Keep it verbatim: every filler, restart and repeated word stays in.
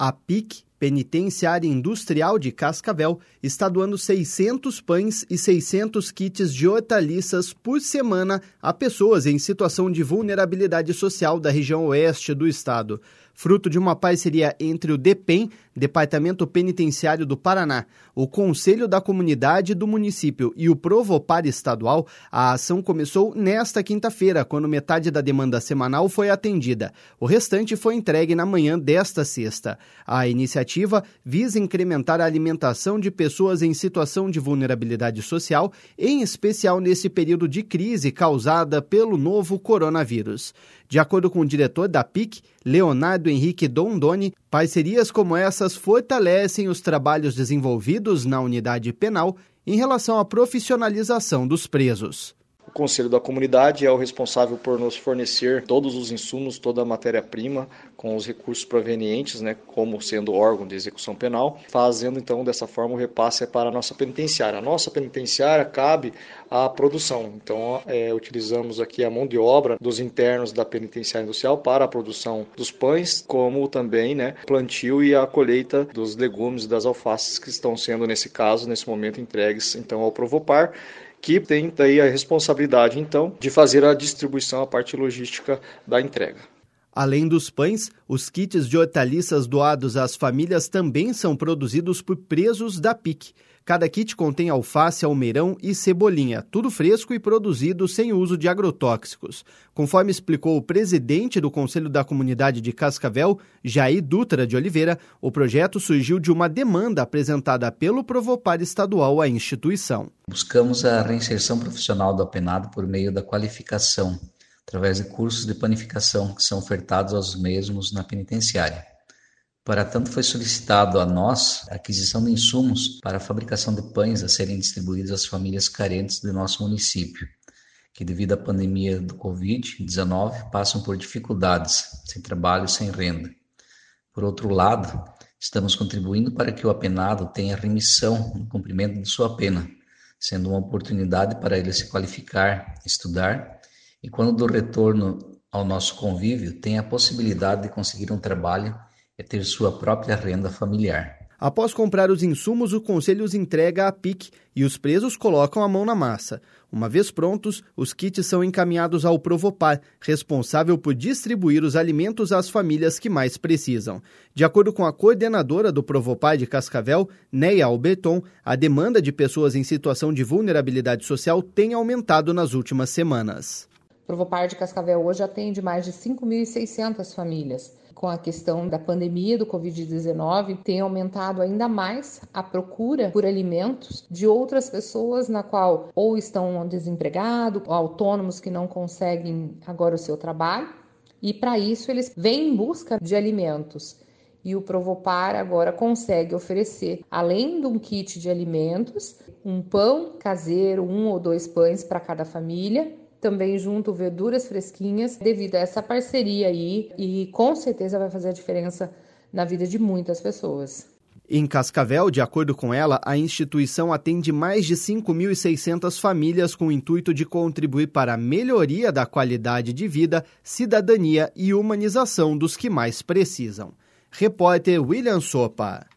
A P I C, Penitenciária Industrial de Cascavel, está doando seiscentos pães e seiscentos kits de hortaliças por semana a pessoas em situação de vulnerabilidade social da região oeste do estado. Fruto de uma parceria entre o DEPEN, Departamento Penitenciário do Paraná, o Conselho da Comunidade do município e o Provopar estadual, a ação começou nesta quinta-feira, quando metade da demanda semanal foi atendida. O restante foi entregue na manhã desta sexta. A iniciativa visa incrementar a alimentação de pessoas em situação de vulnerabilidade social, em especial nesse período de crise causada pelo novo coronavírus. De acordo com o diretor da P I C, Leonardo Henrique Dondoni, parcerias como essas fortalecem os trabalhos desenvolvidos na unidade penal em relação à profissionalização dos presos. O Conselho da Comunidade é o responsável por nos fornecer todos os insumos, toda a matéria-prima, com os recursos provenientes, né, como sendo órgão de execução penal, fazendo então dessa forma o repasse para a nossa penitenciária. A nossa penitenciária cabe à produção, então é, utilizamos aqui a mão de obra dos internos da penitenciária industrial para a produção dos pães, como também né, plantio e a colheita dos legumes e das alfaces que estão sendo, nesse caso, nesse momento, entregues então ao Provopar, que tem daí a responsabilidade, então, de fazer a distribuição, a parte logística da entrega. Além dos pães, os kits de hortaliças doados às famílias também são produzidos por presos da P I C. Cada kit contém alface, almeirão e cebolinha, tudo fresco e produzido sem uso de agrotóxicos. Conforme explicou o presidente do Conselho da Comunidade de Cascavel, Jair Dutra de Oliveira, o projeto surgiu de uma demanda apresentada pelo Provopar estadual à instituição. Buscamos a reinserção profissional do apenado por meio da qualificação, através de cursos de panificação que são ofertados aos mesmos na penitenciária. Para tanto, foi solicitado a nós a aquisição de insumos para a fabricação de pães a serem distribuídos às famílias carentes do nosso município, que devido à pandemia do covid dezenove passam por dificuldades, sem trabalho e sem renda. Por outro lado, estamos contribuindo para que o apenado tenha remissão no cumprimento de sua pena, sendo uma oportunidade para ele se qualificar, estudar e, quando do retorno ao nosso convívio, tenha a possibilidade de conseguir um trabalho e ter sua própria renda familiar. Após comprar os insumos, o Conselho os entrega à P I C e os presos colocam a mão na massa. Uma vez prontos, os kits são encaminhados ao Provopar, responsável por distribuir os alimentos às famílias que mais precisam. De acordo com a coordenadora do Provopar de Cascavel, Neia Alberton, a demanda de pessoas em situação de vulnerabilidade social tem aumentado nas últimas semanas. O Provopar de Cascavel hoje atende mais de cinco mil e seiscentas famílias. Com a questão da pandemia do covid dezenove, tem aumentado ainda mais a procura por alimentos de outras pessoas na qual ou estão desempregados, ou autônomos que não conseguem agora o seu trabalho, e para isso eles vêm em busca de alimentos. E o Provopar agora consegue oferecer, além de um kit de alimentos, um pão caseiro, um ou dois pães para cada família, também junto verduras fresquinhas, devido a essa parceria aí, e com certeza vai fazer a diferença na vida de muitas pessoas. Em Cascavel, de acordo com ela, a instituição atende mais de cinco mil e seiscentas famílias com o intuito de contribuir para a melhoria da qualidade de vida, cidadania e humanização dos que mais precisam. Repórter William Sopa.